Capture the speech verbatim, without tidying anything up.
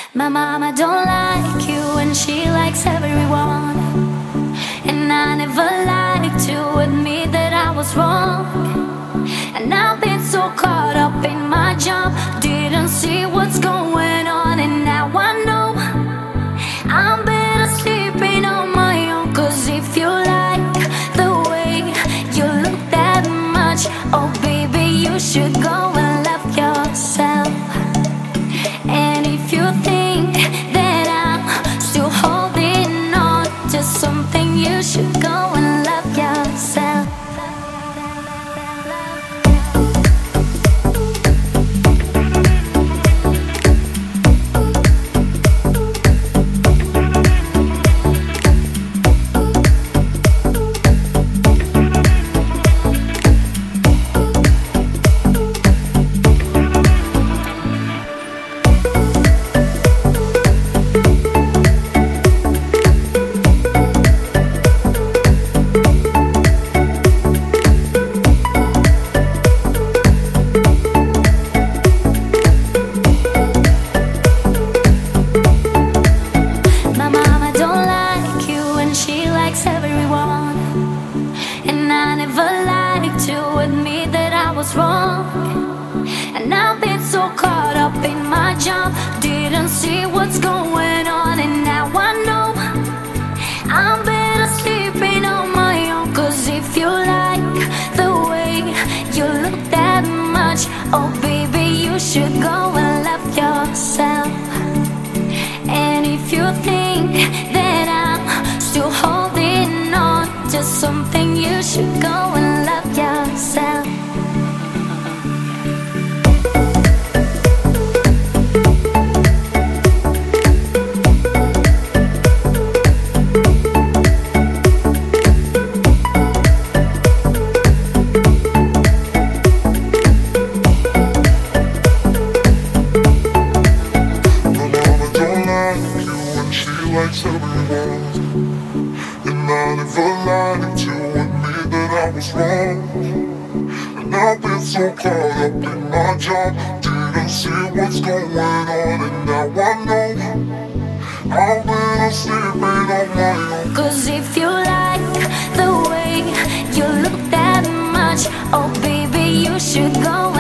My mama don't like you and she likes everyone. And I never liked to admit that I was wrong. And I've been so caught up in my job, didn't see what's going on. And now I know I'm better sleeping on my own. Cause if you like the way you look that much, oh baby, you should go and love yourself. And if you think that I'm still holding on to something, you should go and love yourself. Everyone, and I never liked to admit that I was wrong. And I've been so caught up in my job, didn't see what's going on. And now I know I'm better sleeping on my own. Cause if you like the way you look that much, oh baby, you should go and love yourself. And if you think that I'm still holding on to something, you should go and love yourself. Likes everyone, and I never lied to admit that I was wrong. And I've been so caught up in my job, didn't see what's going on. And now I know I've been sleeping on my own. Cause if you like the way you look that much, oh baby, you should go